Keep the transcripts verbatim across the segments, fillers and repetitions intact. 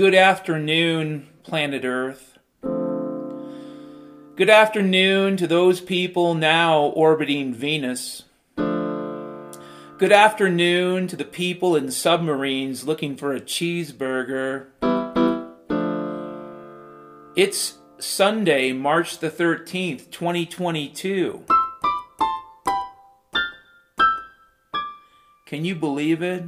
Good afternoon, planet Earth. Good afternoon to those people now orbiting Venus. Good afternoon to the people in submarines looking for a cheeseburger. It's Sunday, March the thirteenth, twenty twenty-two. Can you believe it?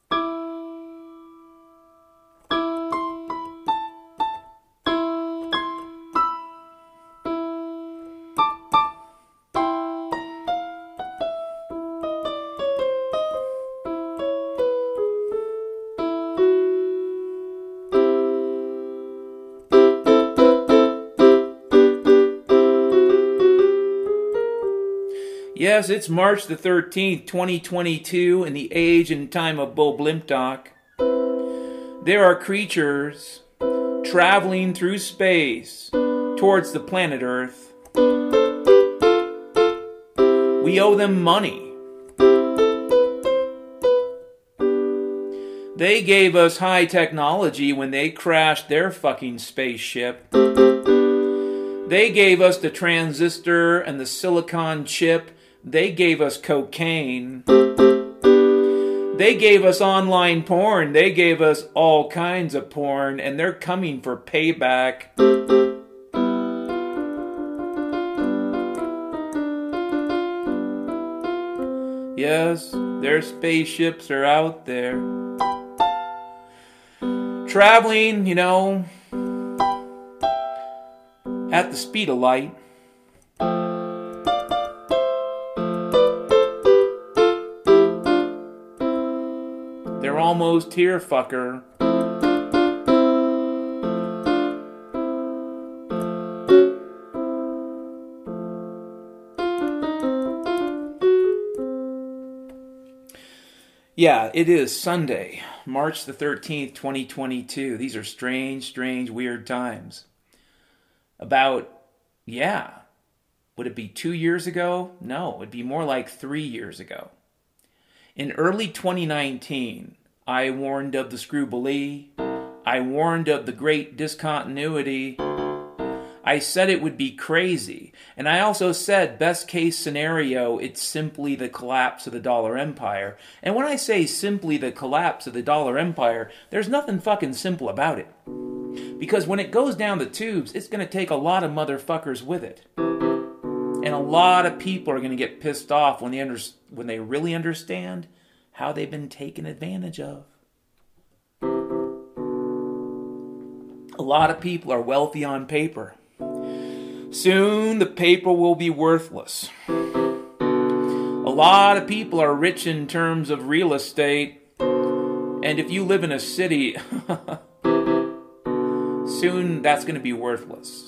Yes, it's March the thirteenth, twenty twenty-two, in the age and time of Bo Blimpdock. There are creatures traveling through space towards the planet Earth. We owe them money. They gave us high technology when they crashed their fucking spaceship. They gave us the transistor and the silicon chip. They gave us cocaine. They gave us online porn. They gave us all kinds of porn, and they're coming for payback. Yes, their spaceships are out there. Traveling, you know, at the speed of light. They're almost here, fucker. Yeah, it is Sunday, March the thirteenth, twenty twenty-two. These are strange, strange, weird times. About, yeah, would it be two years ago? No, it'd be more like three years ago. In early twenty nineteen, I warned of the Scroobilee. I warned of the great discontinuity. I said it would be crazy. And I also said, best case scenario, it's simply the collapse of the dollar empire. And when I say simply the collapse of the dollar empire, there's nothing fucking simple about it. Because when it goes down the tubes, it's going to take a lot of motherfuckers with it. And a lot of people are going to get pissed off when they under- when they really understand how they've been taken advantage of. A lot of people are wealthy on paper. Soon the paper will be worthless. A lot of people are rich in terms of real estate. And if you live in a city, soon that's going to be worthless.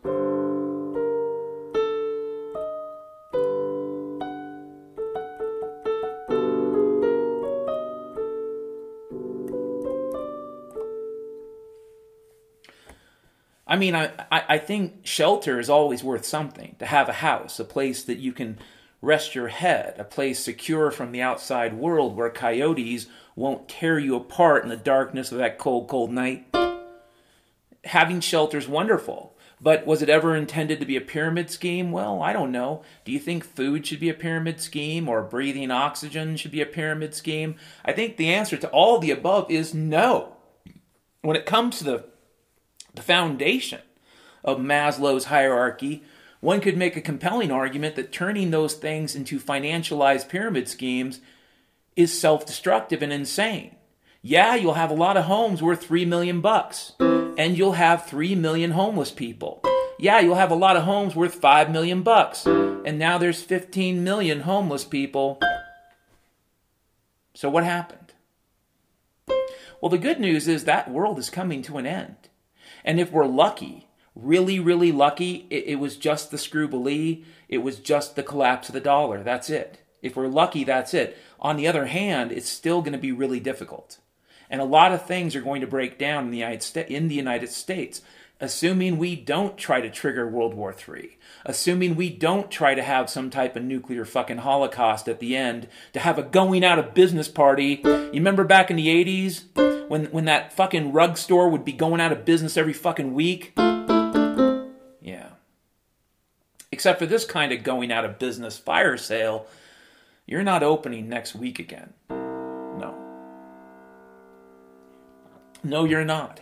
I mean, I, I think shelter is always worth something. To have a house, a place that you can rest your head, a place secure from the outside world where coyotes won't tear you apart in the darkness of that cold, cold night. Having shelter is wonderful. But was it ever intended to be a pyramid scheme? Well, I don't know. Do you think food should be a pyramid scheme or breathing oxygen should be a pyramid scheme? I think the answer to all the above is no. When it comes to the the foundation of Maslow's hierarchy, one could make a compelling argument that turning those things into financialized pyramid schemes is self-destructive and insane. Yeah, you'll have a lot of homes worth three million bucks, and you'll have three million homeless people. Yeah, you'll have a lot of homes worth five million bucks, and now there's fifteen million homeless people. So what happened? Well, the good news is that world is coming to an end. And if we're lucky, really, really lucky, it, it was just the Scroobilee, it was just the collapse of the dollar. That's it. If we're lucky, that's it. On the other hand, it's still going to be really difficult. And a lot of things are going to break down in the United States. In the United States. assuming we don't try to trigger World War Three, assuming we don't try to have some type of nuclear fucking holocaust at the end, to have a going out of business party. You remember back in the eighties when when that fucking rug store would be going out of business every fucking week? Yeah. Except for this kind of going out of business fire sale, you're not opening next week again. No. No, you're not.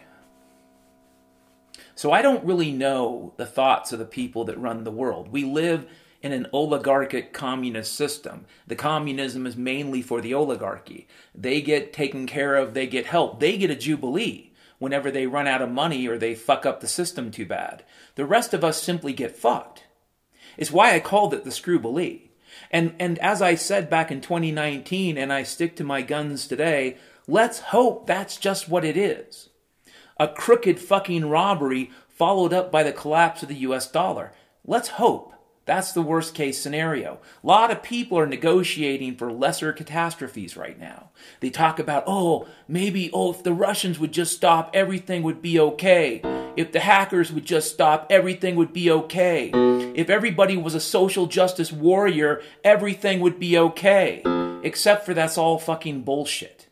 So I don't really know the thoughts of the people that run the world. We live in an oligarchic communist system. The communism is mainly for the oligarchy. They get taken care of, they get help. They get a jubilee whenever they run out of money or they fuck up the system too bad. The rest of us simply get fucked. It's why I called it the Screwbilee. And, and as I said back in twenty nineteen, and I stick to my guns today, let's hope that's just what it is. A crooked fucking robbery followed up by the collapse of the U S dollar. Let's hope that's the worst case scenario. A lot of people are negotiating for lesser catastrophes right now. They talk about, oh, maybe, oh, if the Russians would just stop, everything would be okay. If the hackers would just stop, everything would be okay. If everybody was a social justice warrior, everything would be okay. Except for that's all fucking bullshit.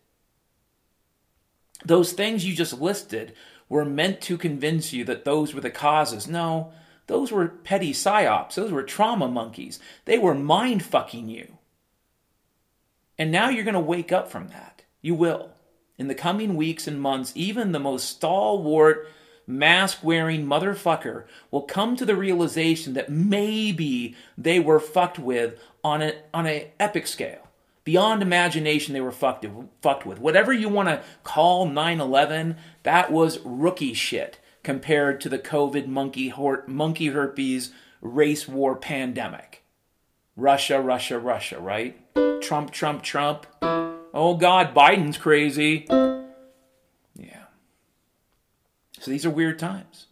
Those things you just listed were meant to convince you that those were the causes. No, those were petty psyops. Those were trauma monkeys. They were mind-fucking you. And now you're going to wake up from that. You will. In the coming weeks and months, even the most stalwart, mask-wearing motherfucker will come to the realization that maybe they were fucked with on a on an epic scale. Beyond imagination, they were fucked, fucked with. Whatever you want to call nine eleven, that was rookie shit compared to the COVID monkey, hor- monkey herpes race war pandemic. Russia, Russia, Russia, right? Trump, Trump, Trump. Oh God, Biden's crazy. Yeah. So these are weird times.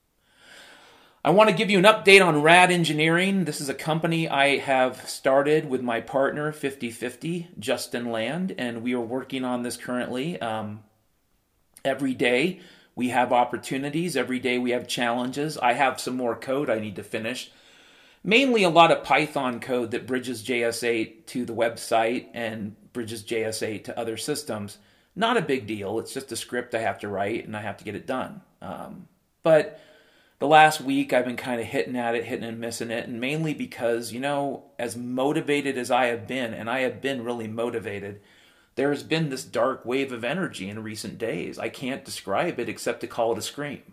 I want to give you an update on Rad Engineering. This is a company I have started with my partner, fifty fifty, Justin Land, and we are working on this currently. Um, every day we have opportunities. Every day we have challenges. I have some more code I need to finish. Mainly a lot of Python code that bridges J S eight to the website and bridges J S eight to other systems. Not a big deal. It's just a script I have to write and I have to get it done. Um, but... The last week, I've been kind of hitting at it, hitting and missing it, and mainly because, you know, as motivated as I have been, and I have been really motivated, there has been this dark wave of energy in recent days. I can't describe it except to call it a scream.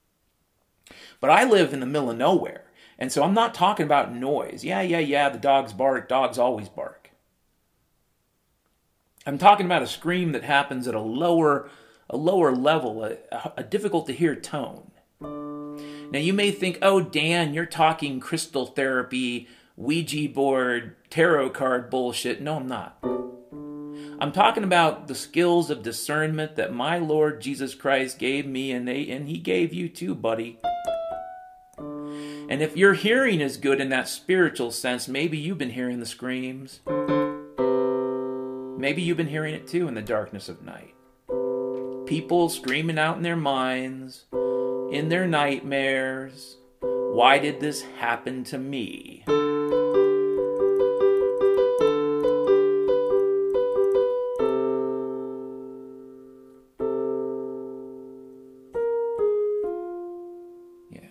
But I live in the middle of nowhere, and so I'm not talking about noise. Yeah, yeah, yeah, the dogs bark, dogs always bark. I'm talking about a scream that happens at a lower, a lower level, a, a difficult to hear tone. Now you may think, oh Dan, you're talking crystal therapy, Ouija board, tarot card bullshit. No, I'm not. I'm talking about the skills of discernment that my Lord Jesus Christ gave me, and they, and He gave you too, buddy. And if your hearing is good in that spiritual sense, maybe you've been hearing the screams. Maybe you've been hearing it too in the darkness of night. People screaming out in their minds, in their nightmares. Why did this happen to me? Yeah.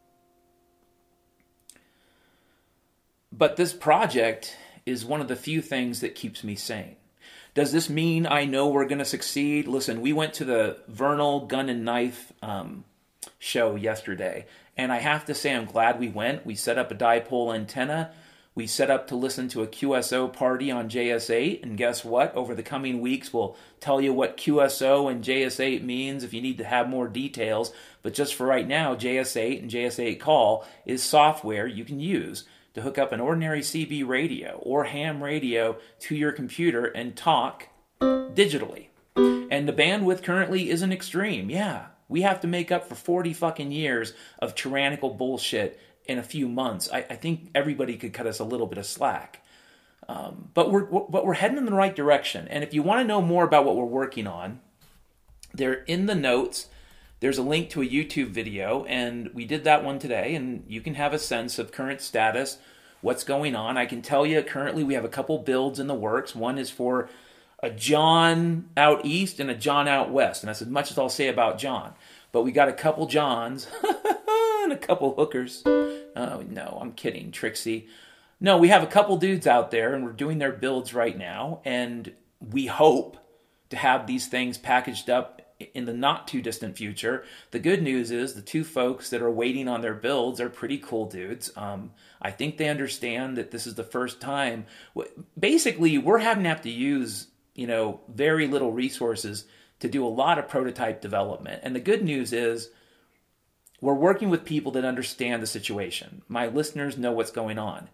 But this project is one of the few things that keeps me sane. Does this mean I know we're going to succeed? Listen, we went to the Vernal Gun and Knife um, show yesterday, and I have to say I'm glad we went. We set up a dipole antenna. We set up to listen to a Q S O party on J S eight, and guess what? Over the coming weeks, we'll tell you what Q S O and J S eight means if you need to have more details. But just for right now, J S eight and J S eight Call is software you can use to hook up an ordinary C B radio or ham radio to your computer and talk digitally. And the bandwidth currently isn't extreme. Yeah, we have to make up for forty fucking years of tyrannical bullshit in a few months. I, I think everybody could cut us a little bit of slack. Um, but we're but we're heading in the right direction. And if you want to know more about what we're working on, they're in the notes there's a link to a YouTube video, and we did that one today, and you can have a sense of current status, what's going on. I can tell you currently we have a couple builds in the works. One is for a John out east and a John out west, and that's as much as I'll say about John. But we got a couple Johns and a couple hookers. Oh, no, I'm kidding, Trixie. No, we have a couple dudes out there, and we're doing their builds right now, and we hope to have these things packaged up in the not too distant future. The good news is the two folks that are waiting on their builds are pretty cool dudes. Um, I think they understand that this is the first time. Basically, we're having to have to use, you know, very little resources to do a lot of prototype development. And the good news is we're working with people that understand the situation. My listeners know what's going on.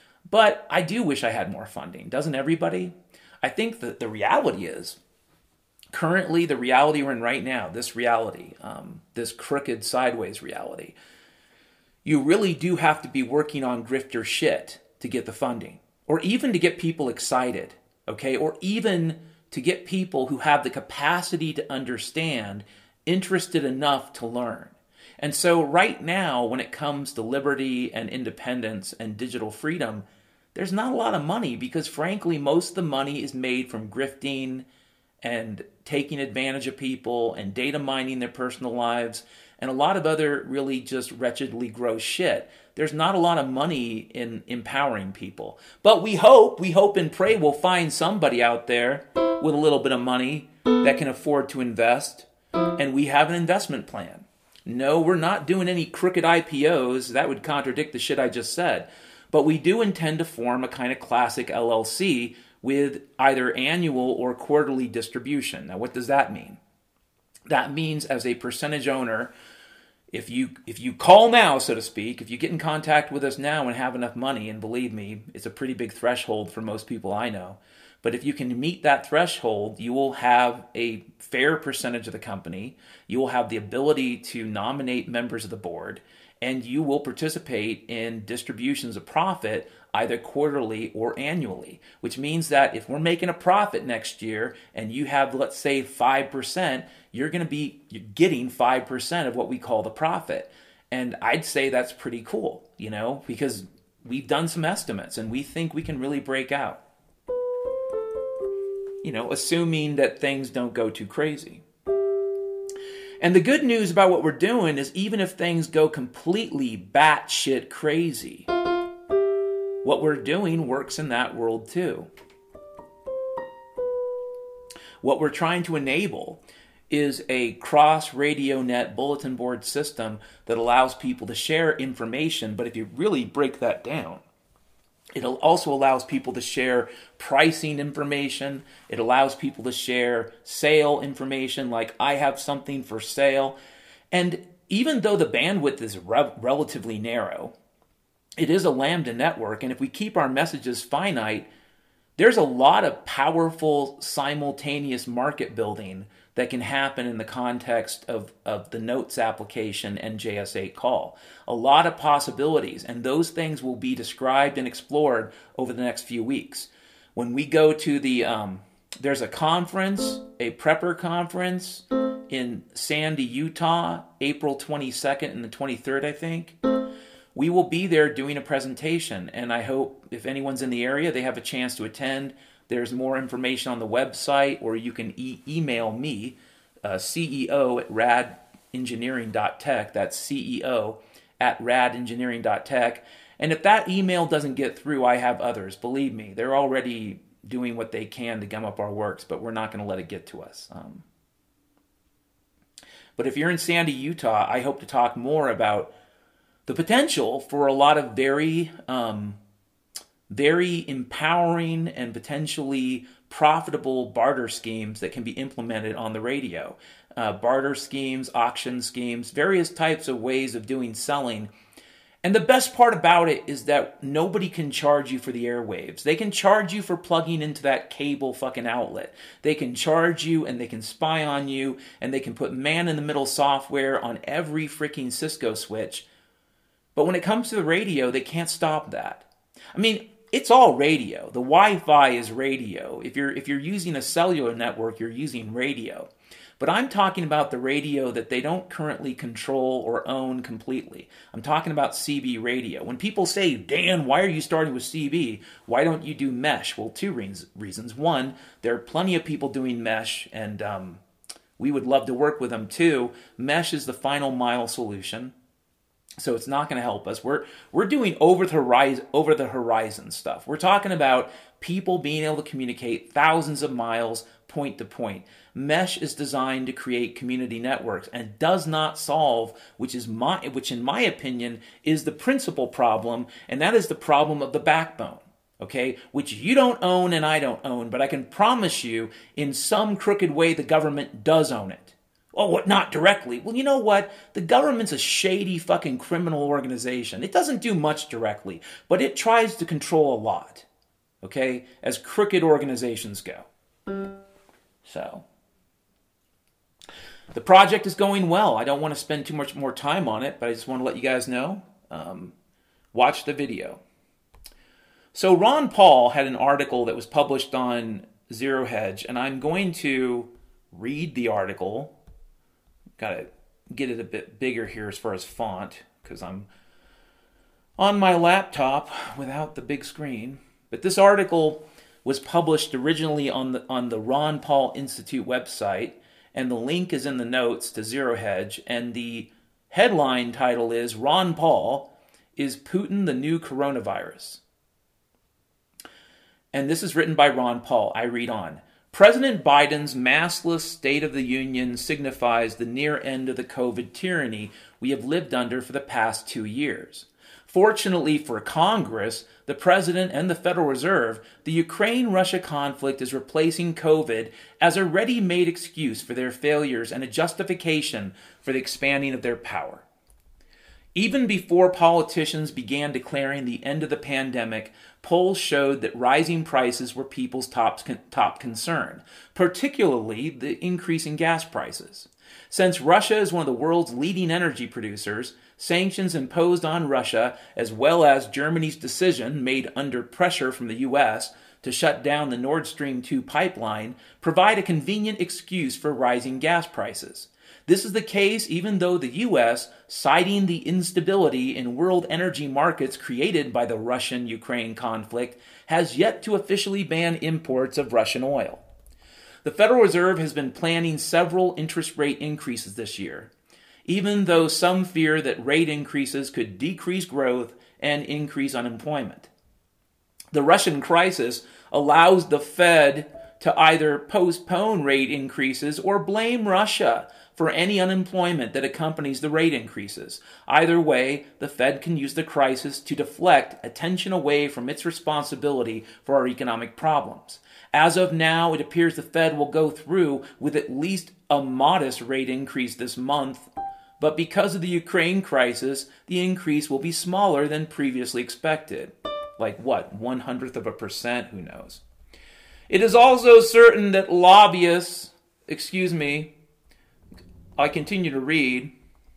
But I do wish I had more funding. Doesn't everybody? I think that the reality is, currently, the reality we're in right now, this reality, um, this crooked sideways reality, you really do have to be working on grifter shit to get the funding, or even to get people excited, okay? Or even to get people who have the capacity to understand, interested enough to learn. And so right now, when it comes to liberty and independence and digital freedom, there's not a lot of money because, frankly, most of the money is made from grifting and taking advantage of people and data mining their personal lives and a lot of other really just wretchedly gross shit. There's not a lot of money in empowering people. But we hope, we hope and pray we'll find somebody out there with a little bit of money that can afford to invest, and we have an investment plan. No, we're not doing any crooked I P Os. That would contradict the shit I just said. But we do intend to form a kind of classic L L C with either annual or quarterly distribution. Now, what does that mean? That means as a percentage owner, if you if you call now, so to speak, if you get in contact with us now and have enough money, and believe me, it's a pretty big threshold for most people I know, but if you can meet that threshold, you will have a fair percentage of the company, you will have the ability to nominate members of the board, and you will participate in distributions of profit either quarterly or annually, which means that if we're making a profit next year and you have, let's say, five percent, you're going to be getting five percent of what we call the profit. And I'd say that's pretty cool, you know, because we've done some estimates and we think we can really break out. You know, assuming that things don't go too crazy. And the good news about what we're doing is even if things go completely batshit crazy, what we're doing works in that world too. What we're trying to enable is a cross radio net bulletin board system that allows people to share information, but if you really break that down, it also allows people to share pricing information. It allows people to share sale information, like I have something for sale. And even though the bandwidth is re- relatively narrow, it is a Lambda network. And if we keep our messages finite, there's a lot of powerful simultaneous market building that can happen in the context of, of the Notes application and J S eight call. A lot of possibilities, and those things will be described and explored over the next few weeks. When we go to the, um, there's a conference, a prepper conference in Sandy, Utah, April twenty-second and the twenty-third, I think. We will be there doing a presentation, and I hope if anyone's in the area, they have a chance to attend. There's more information on the website, or you can e- email me, uh, C E O at rad engineering dot tech. That's C E O at rad engineering dot tech. And if that email doesn't get through, I have others. Believe me, they're already doing what they can to gum up our works, but we're not going to let it get to us. Um, but if you're in Sandy, Utah, I hope to talk more about the potential for a lot of very... Um, very empowering and potentially profitable barter schemes that can be implemented on the radio. Uh, barter schemes, auction schemes, various types of ways of doing selling. And the best part about it is that nobody can charge you for the airwaves. They can charge you for plugging into that cable fucking outlet. They can charge you and they can spy on you and they can put man-in-the-middle software on every freaking Cisco switch. But when it comes to the radio, they can't stop that. I mean, it's all radio. The Wi-Fi is radio. If you're if you're using a cellular network, you're using radio. But I'm talking about the radio that they don't currently control or own completely. I'm talking about C B radio. When people say, Dan, why are you starting with C B? Why don't you do mesh? Well, two reasons. One, there are plenty of people doing mesh, and um, we would love to work with them too. Mesh is the final mile solution, so it's not going to help us. We're we're doing over the horizon, over the horizon stuff. We're talking about people being able to communicate thousands of miles point to point. Mesh is designed to create community networks and does not solve, which is my, which in my opinion is the principal problem, and that is the problem of the backbone. Okay, which you don't own and I don't own, but I can promise you, in some crooked way, the government does own it. Oh, what? Not directly. Well, you know what? The government's a shady fucking criminal organization. It doesn't do much directly, but it tries to control a lot. Okay, as crooked organizations go. So, the project is going well. I don't want to spend too much more time on it, but I just want to let you guys know. Um, watch the video. So Ron Paul had an article that was published on Zero Hedge, and I'm going to read the article. Got to get it a bit bigger here as far as font, because I'm on my laptop without the big screen. But this article was published originally on the on the Ron Paul Institute website, and the link is in the notes to Zero Hedge, and the headline title is Ron Paul, Is Putin the New Coronavirus? And this is written by Ron Paul. I read on. President Biden's maskless State of the Union signifies the near end of the COVID tyranny we have lived under for the past two years. Fortunately for Congress, the President, and the Federal Reserve, the Ukraine-Russia conflict is replacing COVID as a ready-made excuse for their failures and a justification for the expanding of their power. Even before politicians began declaring the end of the pandemic, polls showed that rising prices were people's top, top concern, particularly the increase in gas prices. Since Russia is one of the world's leading energy producers, sanctions imposed on Russia, as well as Germany's decision made under pressure from the U S to shut down the Nord Stream two pipeline, provide a convenient excuse for rising gas prices. This is the case even though the U S, citing the instability in world energy markets created by the Russian-Ukraine conflict, has yet to officially ban imports of Russian oil. The Federal Reserve has been planning several interest rate increases this year, even though some fear that rate increases could decrease growth and increase unemployment. The Russian crisis allows the Fed to either postpone rate increases or blame Russia for any unemployment that accompanies the rate increases. Either way, the Fed can use the crisis to deflect attention away from its responsibility for our economic problems. As of now, it appears the Fed will go through with at least a modest rate increase this month, but because of the Ukraine crisis, the increase will be smaller than previously expected. Like what, one hundredth of a percent? Who knows? It is also certain that lobbyists, excuse me, I continue to read.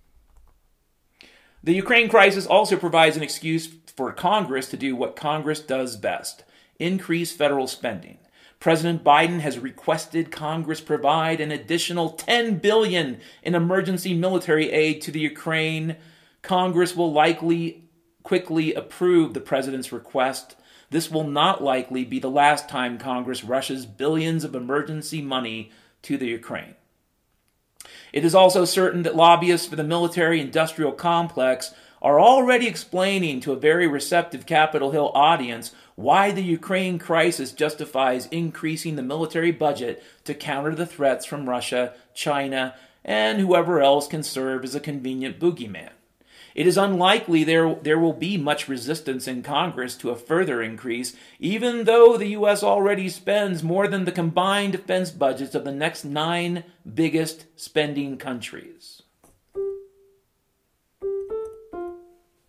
The Ukraine crisis also provides an excuse for Congress to do what Congress does best: increase federal spending. President Biden has requested Congress provide an additional ten billion dollars in emergency military aid to the Ukraine. Congress will likely quickly approve the president's request. This will not likely be the last time Congress rushes billions of emergency money to the Ukraine. It is also certain that lobbyists for the military-industrial complex are already explaining to a very receptive Capitol Hill audience why the Ukraine crisis justifies increasing the military budget to counter the threats from Russia, China, and whoever else can serve as a convenient boogeyman. It is unlikely there, there will be much resistance in Congress to a further increase, even though the U S already spends more than the combined defense budgets of the next nine biggest spending countries.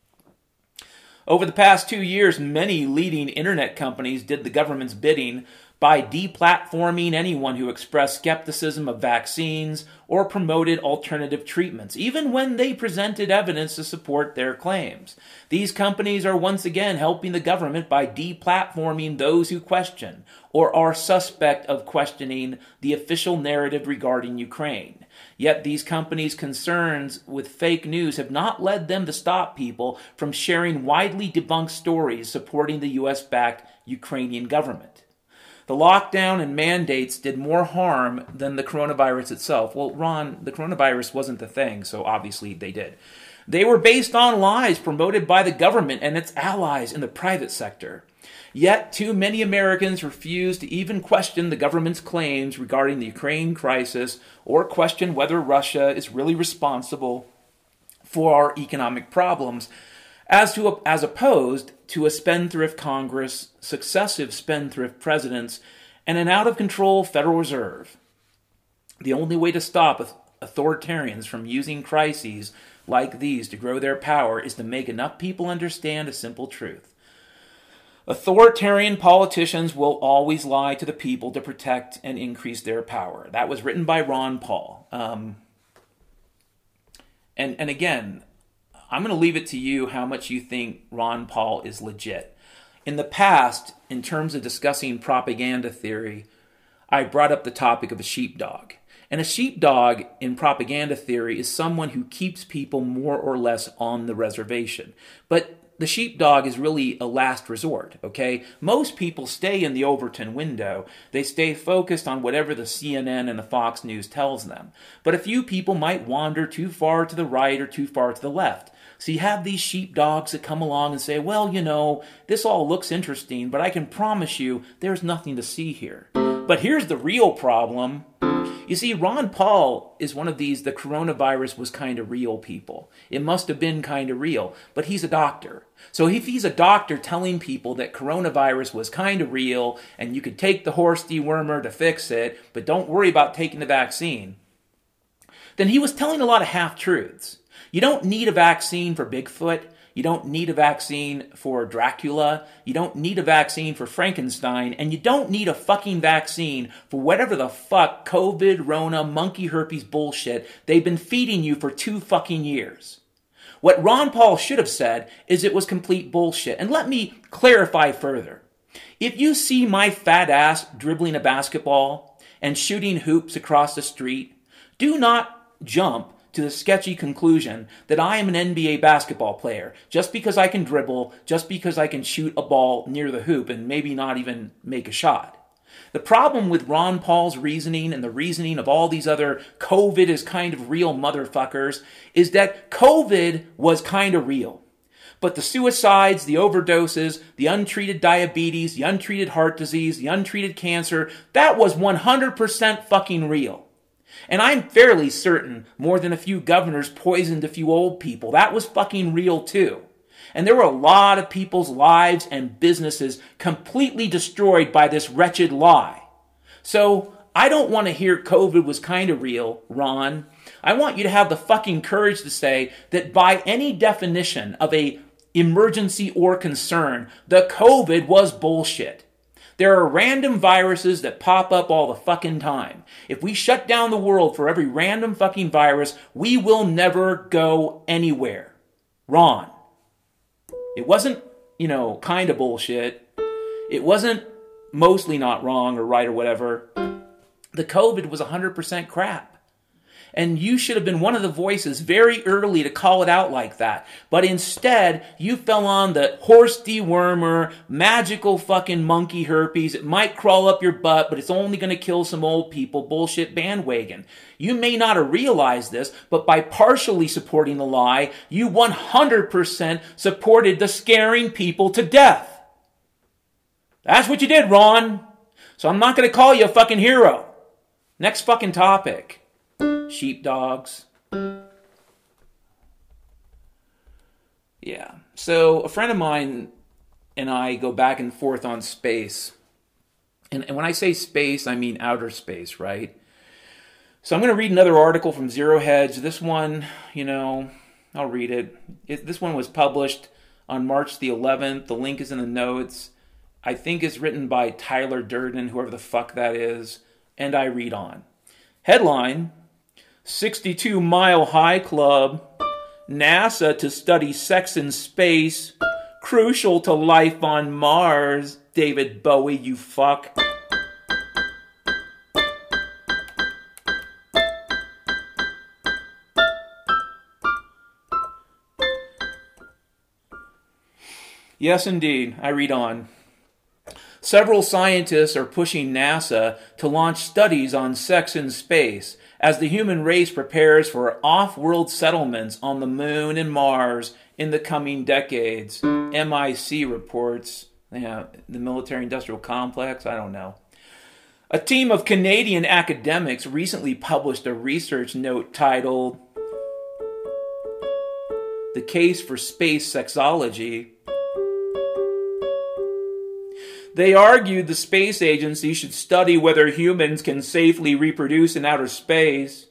Over the past two years, many leading internet companies did the government's bidding, by deplatforming anyone who expressed skepticism of vaccines or promoted alternative treatments, even when they presented evidence to support their claims. These companies are once again helping the government by deplatforming those who question or are suspect of questioning the official narrative regarding Ukraine. Yet these companies' concerns with fake news have not led them to stop people from sharing widely debunked stories supporting the U S-backed Ukrainian government. The lockdown and mandates did more harm than the coronavirus itself. Well, Ron, the coronavirus wasn't the thing, so obviously they did. They were based on lies promoted by the government and its allies in the private sector. Yet, too many Americans refuse to even question the government's claims regarding the Ukraine crisis or question whether Russia is really responsible for our economic problems, as to as opposed to a spendthrift Congress, successive spendthrift presidents, and an out-of-control Federal Reserve. The only way to stop authoritarians from using crises like these to grow their power is to make enough people understand a simple truth. Authoritarian politicians will always lie to the people to protect and increase their power. That was written by Ron Paul. Um, and, and again, I'm going to leave it to you how much you think Ron Paul is legit. In the past, in terms of discussing propaganda theory, I brought up the topic of a sheepdog. And a sheepdog in propaganda theory is someone who keeps people more or less on the reservation. But the sheepdog is really a last resort, okay? Most people stay in the Overton window. They stay focused on whatever the C N N and the Fox News tells them. But a few people might wander too far to the right or too far to the left. So you have these sheepdogs that come along and say, well, you know, this all looks interesting, but I can promise you there's nothing to see here. But here's the real problem. You see, Ron Paul is one of these, the coronavirus was kind of real people. It must have been kind of real, but he's a doctor. So if he's a doctor telling people that coronavirus was kind of real and you could take the horse dewormer to fix it, but don't worry about taking the vaccine, then he was telling a lot of half-truths. You don't need a vaccine for Bigfoot. You don't need a vaccine for Dracula. You don't need a vaccine for Frankenstein. And you don't need a fucking vaccine for whatever the fuck COVID, Rona, monkey herpes bullshit they've been feeding you for two fucking years. What Ron Paul should have said is it was complete bullshit. And let me clarify further. If you see my fat ass dribbling a basketball and shooting hoops across the street, do not jump to the sketchy conclusion that I am an N B A basketball player just because I can dribble, just because I can shoot a ball near the hoop and maybe not even make a shot. The problem with Ron Paul's reasoning and the reasoning of all these other COVID is kind of real motherfuckers is that COVID was kind of real. But the suicides, the overdoses, the untreated diabetes, the untreated heart disease, the untreated cancer, that was one hundred percent fucking real. And I'm fairly certain more than a few governors poisoned a few old people. That was fucking real too. And there were a lot of people's lives and businesses completely destroyed by this wretched lie. So I don't want to hear COVID was kind of real, Ron. I want you to have the fucking courage to say that by any definition of a emergency or concern, the COVID was bullshit. There are random viruses that pop up all the fucking time. If we shut down the world for every random fucking virus, we will never go anywhere. Ron. It wasn't, you know, kind of bullshit. It wasn't mostly not wrong or right or whatever. The COVID was one hundred percent crap. And you should have been one of the voices very early to call it out like that. But instead, you fell on the horse dewormer, magical fucking monkey herpes. It might crawl up your butt, but it's only going to kill some old people bullshit bandwagon. You may not have realized this, but by partially supporting the lie, you one hundred percent supported the scaring people to death. That's what you did, Ron. So I'm not going to call you a fucking hero. Next fucking topic. Sheepdogs. Yeah. So a friend of mine and I go back and forth on space. And, and when I say space, I mean outer space, right? So I'm going to read another article from Zero Hedge. This one, you know, I'll read it. it. This one was published on March the eleventh. The link is in the notes. I think it's written by Tyler Durden, whoever the fuck that is, and I read on. Headline, sixty-two Mile High Club, NASA to study sex in space, crucial to life on Mars. David Bowie, you fuck. Yes, indeed. I read on. Several scientists are pushing NASA to launch studies on sex in space as the human race prepares for off-world settlements on the Moon and Mars in the coming decades. M I C reports. Yeah, the military-industrial complex? I don't know. A team of Canadian academics recently published a research note titled The Case for Space Sexology. They argued the space agency should study whether humans can safely reproduce in outer space.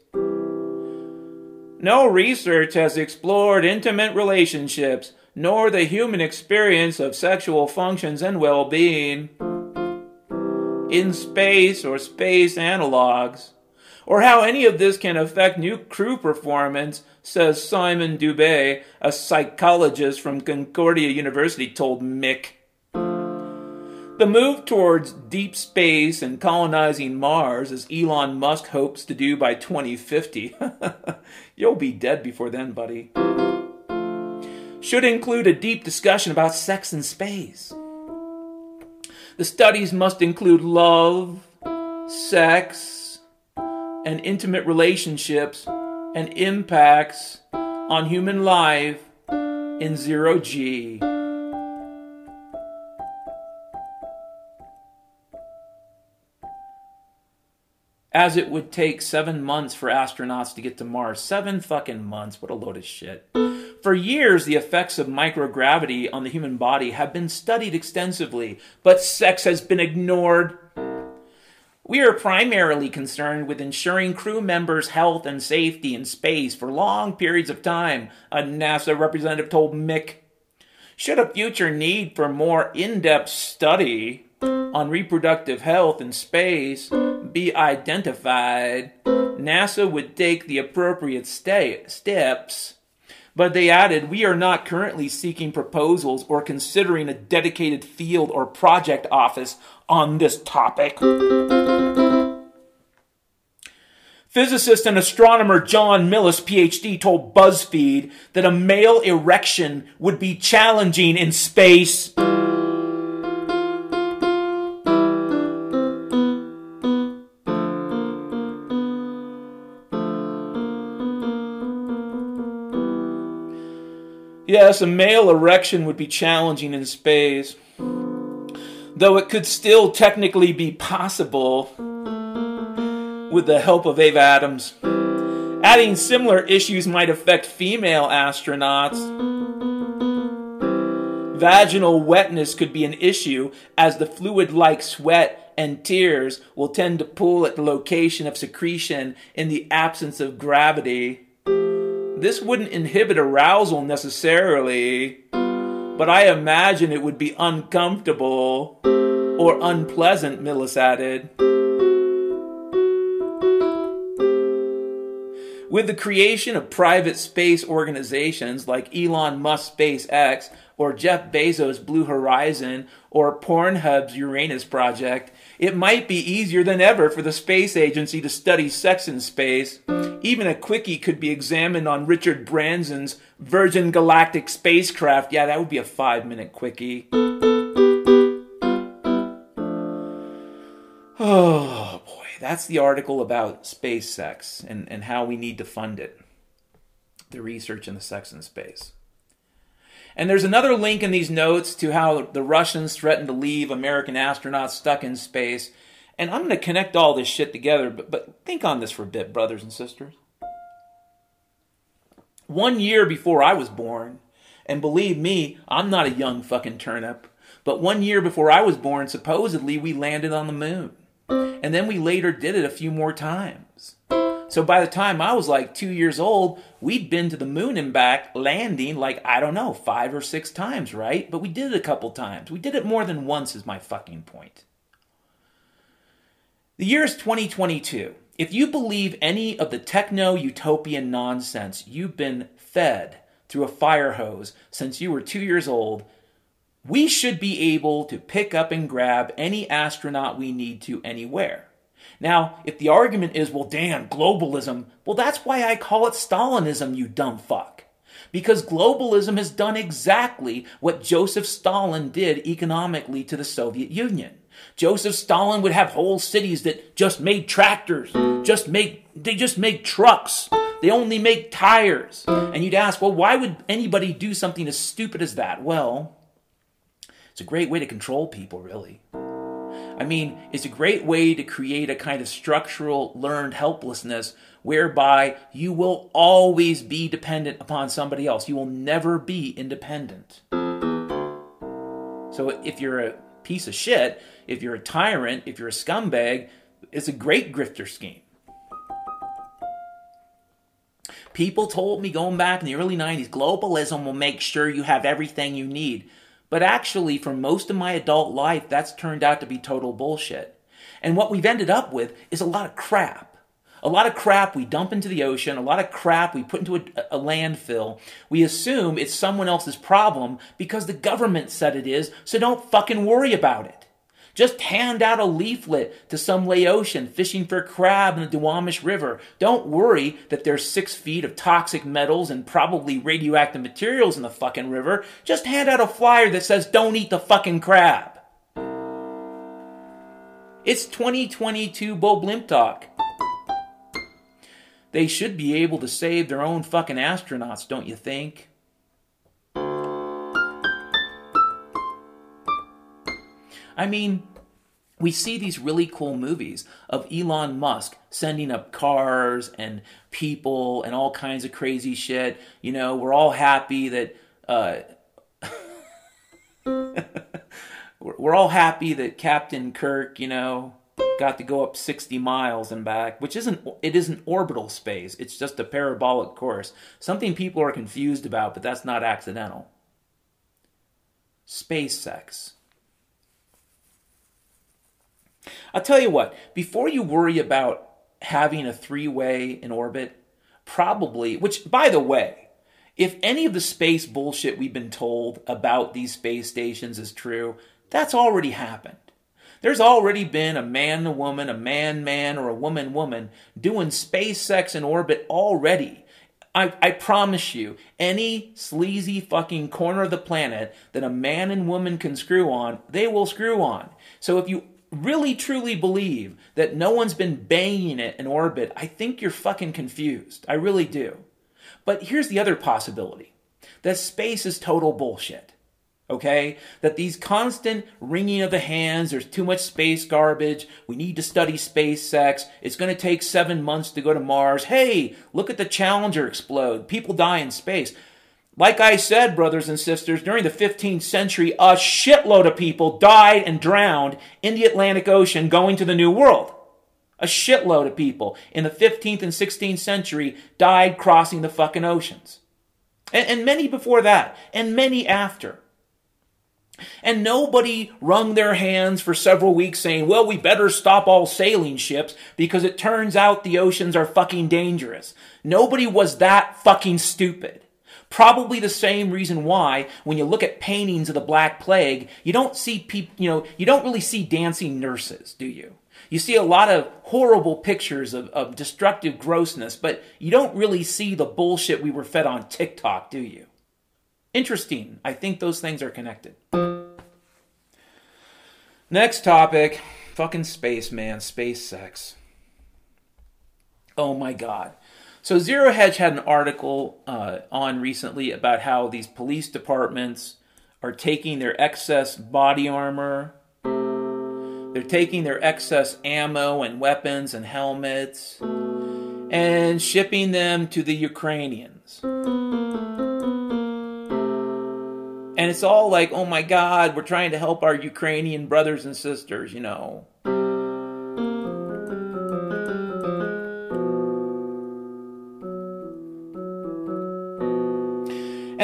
No research has explored intimate relationships, nor the human experience of sexual functions and well-being in space or space analogs, or how any of this can affect new crew performance, says Simon Dubé, a psychologist from Concordia University, told Mick. The move towards deep space and colonizing Mars, as Elon Musk hopes to do by twenty fifty, you'll be dead before then, buddy, should include a deep discussion about sex in space. The studies must include love, sex, and intimate relationships and impacts on human life in zero G. As it would take seven months for astronauts to get to Mars. Seven fucking months. What a load of shit. For years, the effects of microgravity on the human body have been studied extensively, but sex has been ignored. We are primarily concerned with ensuring crew members' health and safety in space for long periods of time, a NASA representative told Mick. Should a future need for more in-depth study on reproductive health in space be identified, NASA would take the appropriate sta- steps. But they added, we are not currently seeking proposals or considering a dedicated field or project office on this topic. Physicist and astronomer John Millis, P H D, told BuzzFeed that a male erection would be challenging in space. Yes, a male erection would be challenging in space, though it could still technically be possible with the help of Ava Adams. Adding similar issues might affect female astronauts. Vaginal wetness could be an issue, as the fluid-like sweat and tears will tend to pool at the location of secretion in the absence of gravity. This wouldn't inhibit arousal necessarily, but I imagine it would be uncomfortable or unpleasant, Millis added. With the creation of private space organizations like Elon Musk's SpaceX or Jeff Bezos' Blue Horizon or Pornhub's Uranus project, it might be easier than ever for the space agency to study sex in space. Even a quickie could be examined on Richard Branson's Virgin Galactic spacecraft. Yeah, that would be a five-minute quickie. Oh, boy. That's the article about space sex and, and how we need to fund it. The research into sex in space. And there's another link in these notes to how the Russians threatened to leave American astronauts stuck in space. And I'm going to connect all this shit together, but, but think on this for a bit, brothers and sisters. One year before I was born, and believe me, I'm not a young fucking turnip, but one year before I was born, supposedly we landed on the moon. And then we later did it a few more times. So by the time I was like two years old, we'd been to the moon and back, landing like, I don't know, five or six times, right? But we did it a couple times. We did it more than once is my fucking point. The year is twenty twenty-two. If you believe any of the techno-utopian nonsense you've been fed through a fire hose since you were two years old, we should be able to pick up and grab any astronaut we need to anywhere. Now, if the argument is, well, damn, globalism, well, that's why I call it Stalinism, you dumb fuck. Because globalism has done exactly what Joseph Stalin did economically to the Soviet Union. Joseph Stalin would have whole cities that just made tractors, just make, they just make trucks. They only make tires. And you'd ask, well, why would anybody do something as stupid as that? Well, it's a great way to control people, really. I mean, it's a great way to create a kind of structural learned helplessness whereby you will always be dependent upon somebody else. You will never be independent. So if you're a piece of shit, if you're a tyrant, if you're a scumbag, it's a great grifter scheme. People told me going back in the early nineties, globalism will make sure you have everything you need. But actually, for most of my adult life, that's turned out to be total bullshit. And what we've ended up with is a lot of crap. A lot of crap we dump into the ocean, a lot of crap we put into a, a landfill. We assume it's someone else's problem because the government said it is, so don't fucking worry about it. Just hand out a leaflet to some Laotian fishing for crab in the Duwamish River. Don't worry that there's six feet of toxic metals and probably radioactive materials in the fucking river. Just hand out a flyer that says, don't eat the fucking crab. It's twenty twenty-two Bo Blimp talk. They should be able to save their own fucking astronauts, don't you think? I mean, we see these really cool movies of Elon Musk sending up cars and people and all kinds of crazy shit. You know, we're all happy that uh, we're all happy that Captain Kirk, you know, got to go up sixty miles and back, which isn't it isn't orbital space. It's just a parabolic course. Something people are confused about, but that's not accidental. Space sex. I'll tell you what, before you worry about having a three-way in orbit, probably, which, by the way, if any of the space bullshit we've been told about these space stations is true, that's already happened. There's already been a man-to-woman, a man-man, or a woman-woman doing space sex in orbit already. I, I promise you, any sleazy fucking corner of the planet that a man and woman can screw on, they will screw on. So if you really truly believe that no one's been banging it in orbit, I think you're fucking confused. I really do. But here's the other possibility. That space is total bullshit. Okay? That these constant wringing of the hands, there's too much space garbage, we need to study space sex, it's going to take seven months to go to Mars, hey, look at the Challenger explode, people die in space. Like I said, brothers and sisters, during the fifteenth century, a shitload of people died and drowned in the Atlantic Ocean going to the New World. A shitload of people in the fifteenth and sixteenth century died crossing the fucking oceans. And, and many before that, and many after. And nobody wrung their hands for several weeks saying, well, we better stop all sailing ships because it turns out the oceans are fucking dangerous. Nobody was that fucking stupid. Probably the same reason why, when you look at paintings of the Black Plague, you don't see people, you know, you don't really see dancing nurses, do you? You see a lot of horrible pictures of, of destructive grossness, but you don't really see the bullshit we were fed on TikTok, do you? Interesting. I think those things are connected. Next topic. Fucking space, man. Space sex. Oh my God. So Zero Hedge had an article uh, on recently about how these police departments are taking their excess body armor, they're taking their excess ammo and weapons and helmets, and shipping them to the Ukrainians. And it's all like, oh my God, we're trying to help our Ukrainian brothers and sisters, you know.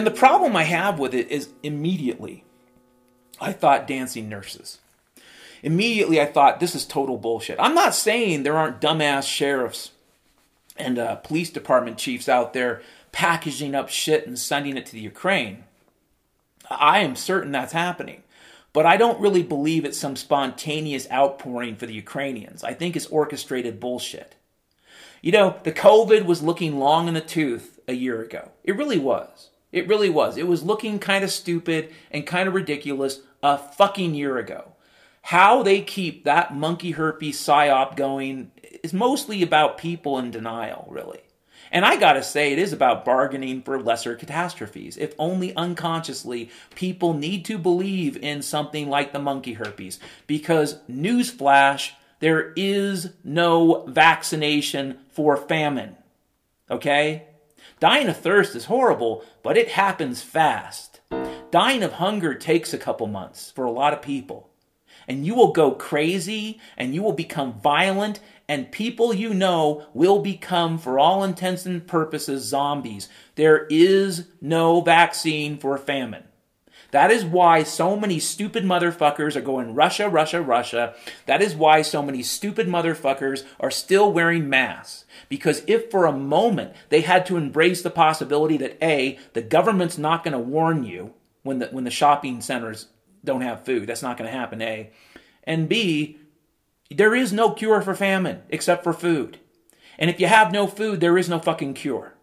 And the problem I have with it is immediately, I thought dancing nurses. Immediately I thought, this is total bullshit. I'm not saying there aren't dumbass sheriffs and uh, police department chiefs out there packaging up shit and sending it to the Ukraine. I am certain that's happening. But I don't really believe it's some spontaneous outpouring for the Ukrainians. I think it's orchestrated bullshit. You know, the COVID was looking long in the tooth a year ago. It really was. It really was. It was looking kind of stupid and kind of ridiculous a fucking year ago. How they keep that monkey herpes psyop going is mostly about people in denial, really. And I gotta say, it is about bargaining for lesser catastrophes. If only unconsciously, people need to believe in something like the monkey herpes. Because, newsflash, there is no vaccination for famine. Okay? Dying of thirst is horrible, but it happens fast. Dying of hunger takes a couple months for a lot of people. And you will go crazy, and you will become violent, and people you know will become, for all intents and purposes, zombies. There is no vaccine for famine. That is why so many stupid motherfuckers are going Russia, Russia, Russia. That is why so many stupid motherfuckers are still wearing masks. Because if for a moment they had to embrace the possibility that A, the government's not going to warn you when the, when the shopping centers don't have food. That's not going to happen, A. And B, there is no cure for famine except for food. And if you have no food, there is no fucking cure.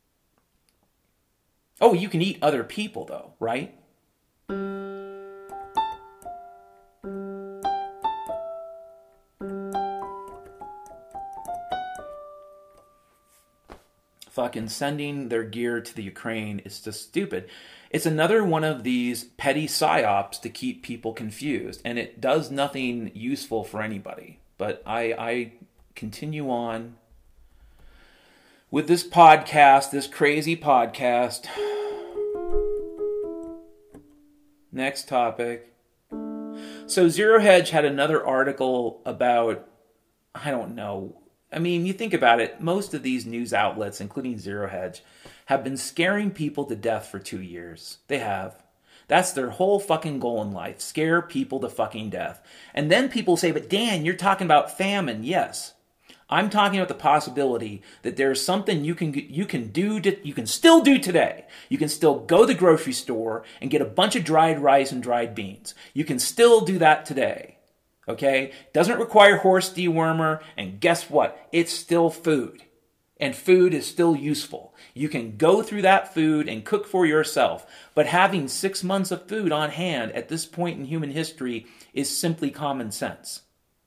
Oh, you can eat other people though, right? Fucking sending their gear to the Ukraine is just stupid. It's another one of these petty psyops to keep people confused, and it does nothing useful for anybody. But I, I continue on with this podcast, this crazy podcast. Next topic. So Zero Hedge had another article about, I don't know, I mean, you think about it, most of these news outlets, including Zero Hedge, have been scaring people to death for two years. They have. That's their whole fucking goal in life. Scare people to fucking death. And then people say, but Dan, you're talking about famine. Yes. I'm talking about the possibility that there's something you can you can do, to, you can still do today. You can still go to the grocery store and get a bunch of dried rice and dried beans. You can still do that today. Okay? Doesn't require horse dewormer, and guess what? It's still food. And food is still useful. You can go through that food and cook for yourself. But having six months of food on hand at this point in human history is simply common sense.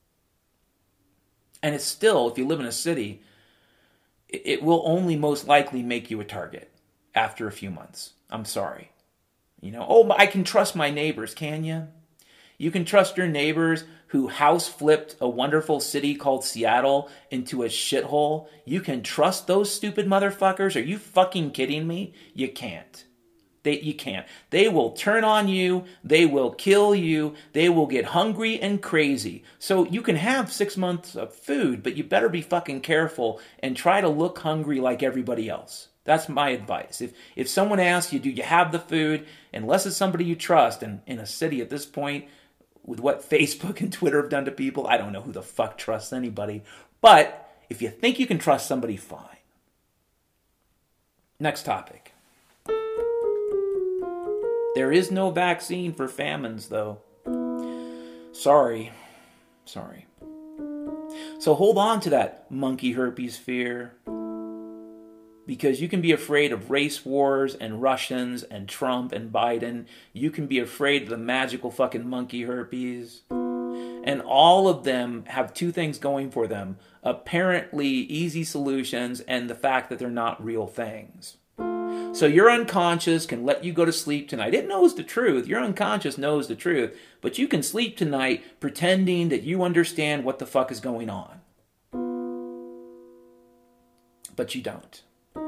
And it's still, if you live in a city, it will only most likely make you a target after a few months. I'm sorry. You know, oh, I can trust my neighbors, can you? You can trust your neighbors who house flipped a wonderful city called Seattle into a shithole. You can trust those stupid motherfuckers? Are you fucking kidding me? You can't. They, you can't. They will turn on you. They will kill you. They will get hungry and crazy. So you can have six months of food, but you better be fucking careful and try to look hungry like everybody else. That's my advice. If if someone asks you, do you have the food, unless it's somebody you trust, and in a city at this point, with what Facebook and Twitter have done to people, I don't know who the fuck trusts anybody. But if you think you can trust somebody, fine. Next topic. There is no vaccine for famines, though. Sorry. Sorry. So hold on to that monkey herpes fear. Because you can be afraid of race wars and Russians and Trump and Biden. You can be afraid of the magical fucking monkey herpes. And all of them have two things going for them. Apparently easy solutions and the fact that they're not real things. So your unconscious can let you go to sleep tonight. It knows the truth. Your unconscious knows the truth. But you can sleep tonight pretending that you understand what the fuck is going on. But you don't.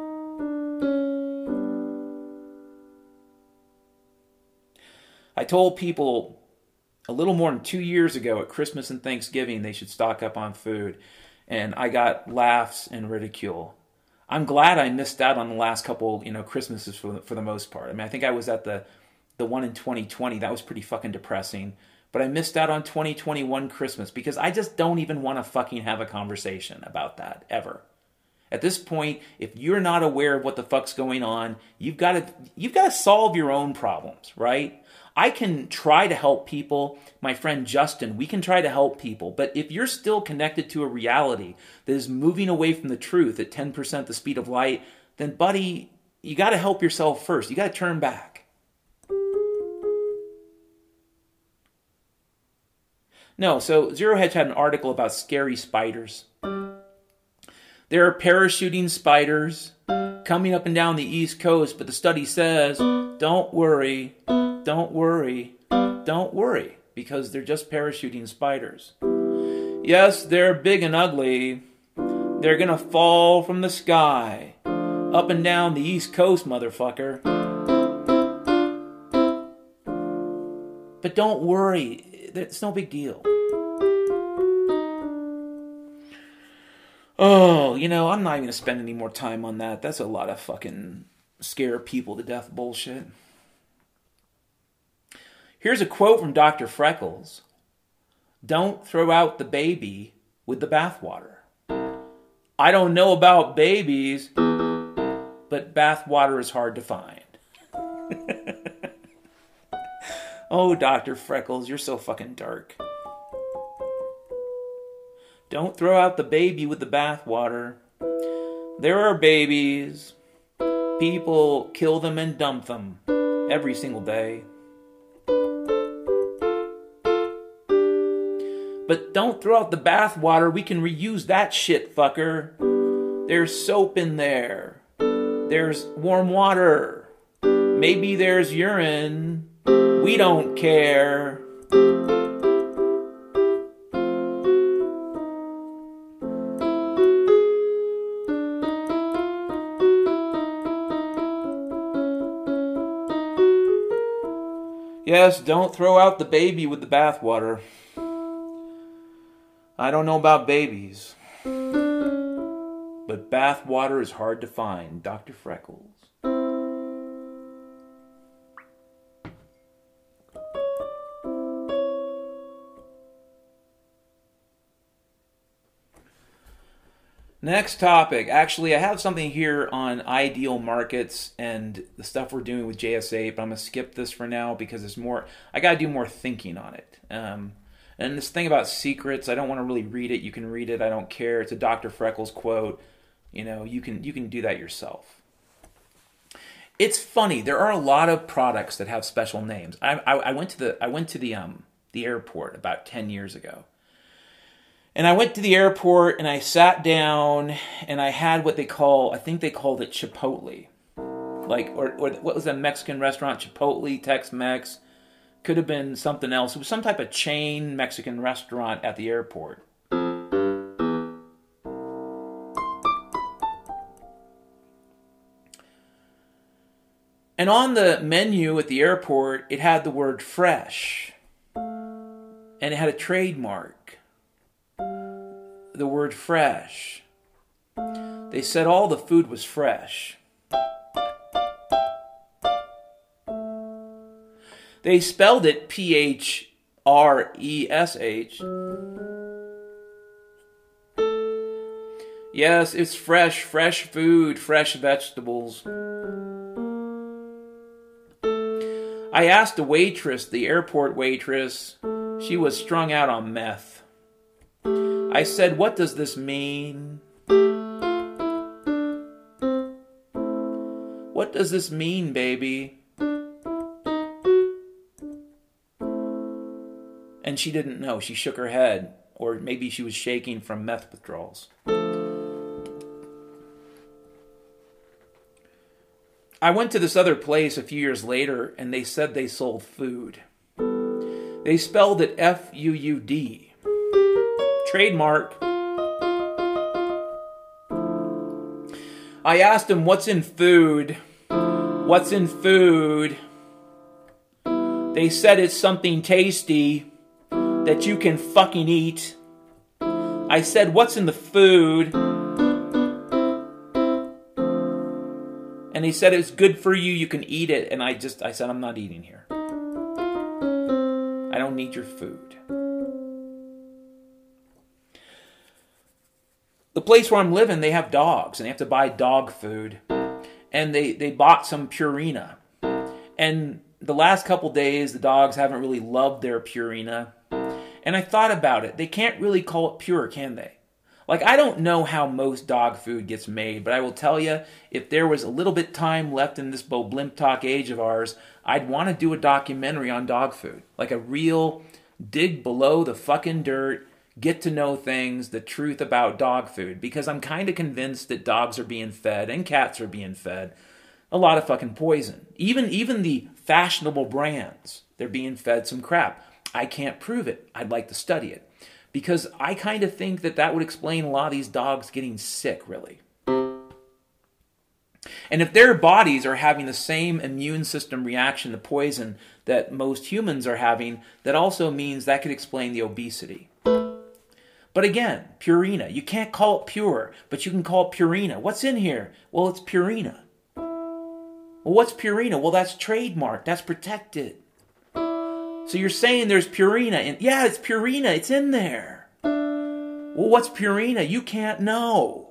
I told people a little more than two years ago at Christmas and Thanksgiving they should stock up on food. And I got laughs and ridicule. I'm glad I missed out on the last couple, you know, Christmases for the, for the most part. I mean, I think I was at the the one in twenty twenty. That was pretty fucking depressing. But I missed out on twenty twenty-one Christmas because I just don't even want to fucking have a conversation about that ever. At this point, if you're not aware of what the fuck's going on, you've got to you've got to solve your own problems, right? I can try to help people. My friend Justin, we can try to help people. But if you're still connected to a reality that is moving away from the truth at ten percent the speed of light, then buddy, you got to help yourself first. You got to turn back. No, so Zero Hedge had an article about scary spiders. There are parachuting spiders coming up and down the East Coast, but the study says, don't worry, don't worry, don't worry, because they're just parachuting spiders. Yes, they're big and ugly. They're gonna fall from the sky, up and down the East Coast, motherfucker. But don't worry, it's no big deal. Oh, you know, I'm not even going to spend any more time on that. That's a lot of fucking scare people to death bullshit. Here's a quote from Doctor Freckles. Don't throw out the baby with the bathwater. I don't know about babies, but bathwater is hard to find. Oh, Doctor Freckles, you're so fucking dark. Don't throw out the baby with the bathwater. There are babies. People kill them and dump them every single day. But don't throw out the bathwater. We can reuse that shit, fucker. There's soap in there. There's warm water. Maybe there's urine. We don't care. Yes, don't throw out the baby with the bathwater. I don't know about babies, but bathwater is hard to find, Doctor Freckles. Next topic. Actually, I have something here on ideal markets and the stuff we're doing with J S eight, but I'm going to skip this for now because there's more. I got to do more thinking on it. Um, and this thing about secrets, I don't want to really read it. You can read it. I don't care. It's a Doctor Freckles quote. You know, you can you can do that yourself. It's funny. There are a lot of products that have special names. I, I, I went to the I went to the um the airport about ten years ago. And I went to the airport and I sat down and I had what they call, I think they called it Chipotle. Like, or, or what was that Mexican restaurant? Chipotle, Tex-Mex. Could have been something else. It was some type of chain Mexican restaurant at the airport. And on the menu at the airport, it had the word fresh. And it had a trademark. The word fresh. They said all the food was fresh. They spelled it P H R E S H. Yes, it's fresh, fresh food, fresh vegetables. I asked the waitress, the airport waitress, she was strung out on meth. I said, what does this mean? What does this mean, baby? And she didn't know. She shook her head. Or maybe she was shaking from meth withdrawals. I went to this other place a few years later, and they said they sold food. They spelled it F U U D. Trademark. I asked them, what's in food? What's in food? They said it's something tasty that you can fucking eat. I said, what's in the food? And they said it's good for you, you can eat it. And I just, I said, I'm not eating here. I don't need your food. The place where I'm living, they have dogs, and they have to buy dog food. And they, they bought some Purina. And the last couple days, the dogs haven't really loved their Purina. And I thought about it. They can't really call it pure, can they? Like, I don't know how most dog food gets made, but I will tell you, if there was a little bit time left in this Bo Blimp Talk age of ours, I'd want to do a documentary on dog food. Like a real dig below the fucking dirt, get to know things, the truth about dog food. Because I'm kind of convinced that dogs are being fed, and cats are being fed, a lot of fucking poison. Even, even the fashionable brands, they're being fed some crap. I can't prove it. I'd like to study it. Because I kind of think that that would explain a lot of these dogs getting sick, really. And if their bodies are having the same immune system reaction to poison that most humans are having, that also means that could explain the obesity. But again, Purina. You can't call it pure, but you can call it Purina. What's in here? Well, it's Purina. Well, what's Purina? Well, that's trademarked. That's protected. So you're saying there's Purina in... Yeah, it's Purina. It's in there. Well, what's Purina? You can't know.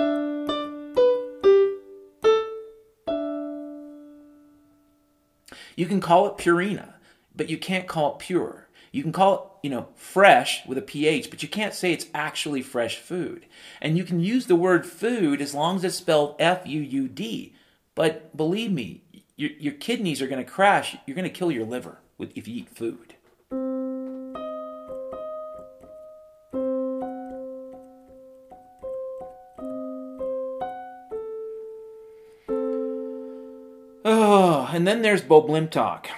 You can call it Purina, but you can't call it pure. You can call it, you know, fresh with a pH, but you can't say it's actually fresh food. And you can use the word food as long as it's spelled F U U D. But believe me, your, your kidneys are going to crash. You're going to kill your liver with, if you eat food. Oh, and then there's Bo Blimp Talk.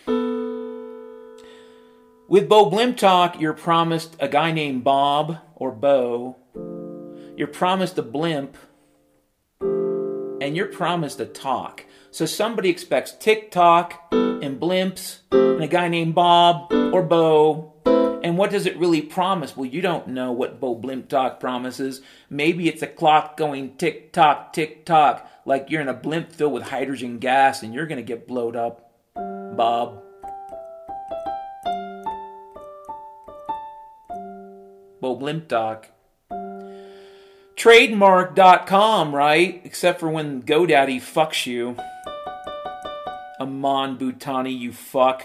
With Bo Blimp Talk, you're promised a guy named Bob or Bo. You're promised a blimp. And you're promised a talk. So somebody expects TikTok and blimps and a guy named Bob or Bo. And what does it really promise? Well, you don't know what Bo Blimp Talk promises. Maybe it's a clock going tick-tock, tick-tock, like you're in a blimp filled with hydrogen gas and you're going to get blowed up, Bob. Bo Blimp Talk. Trademark dot com, right? Except for when GoDaddy fucks you. Aman Bhutani, you fuck.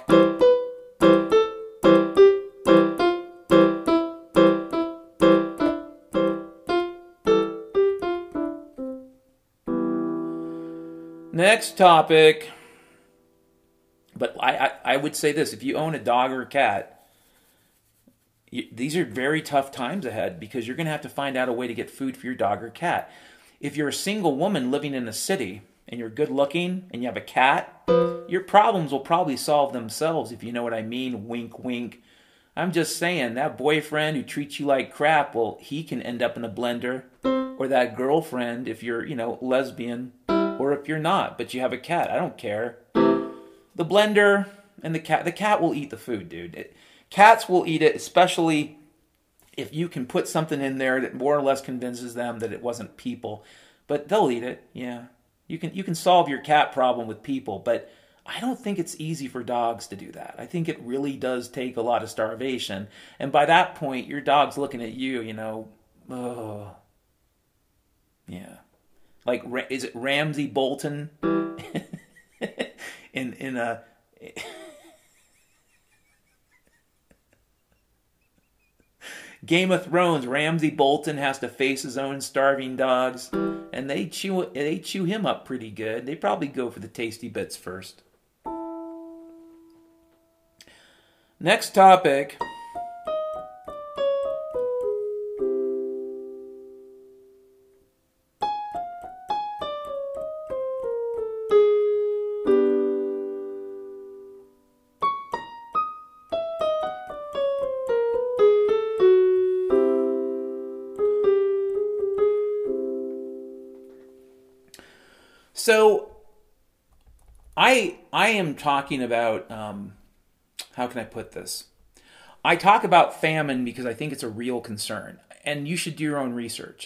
Next topic. But I, I, I would say this. If you own a dog or a cat, these are very tough times ahead because you're going to have to find out a way to get food for your dog or cat. If you're a single woman living in a city and you're good looking and you have a cat, your problems will probably solve themselves, if you know what I mean. Wink, wink. I'm just saying, that boyfriend who treats you like crap, well, he can end up in a blender. Or that girlfriend, if you're, you know, lesbian, or if you're not, but you have a cat. I don't care. The blender and the cat, the cat will eat the food, dude. It, Cats will eat it, especially if you can put something in there that more or less convinces them that it wasn't people. But they'll eat it, yeah. You can you can solve your cat problem with people, but I don't think it's easy for dogs to do that. I think it really does take a lot of starvation. And by that point, your dog's looking at you, you know, oh, yeah. Like, is it Ramsay Bolton in in a... Game of Thrones, Ramsay Bolton has to face his own starving dogs, and they chew they chew him up pretty good. They probably go for the tasty bits first. Next topic. So, I I am talking about, um, how can I put this? I talk about famine because I think it's a real concern, and you should do your own research.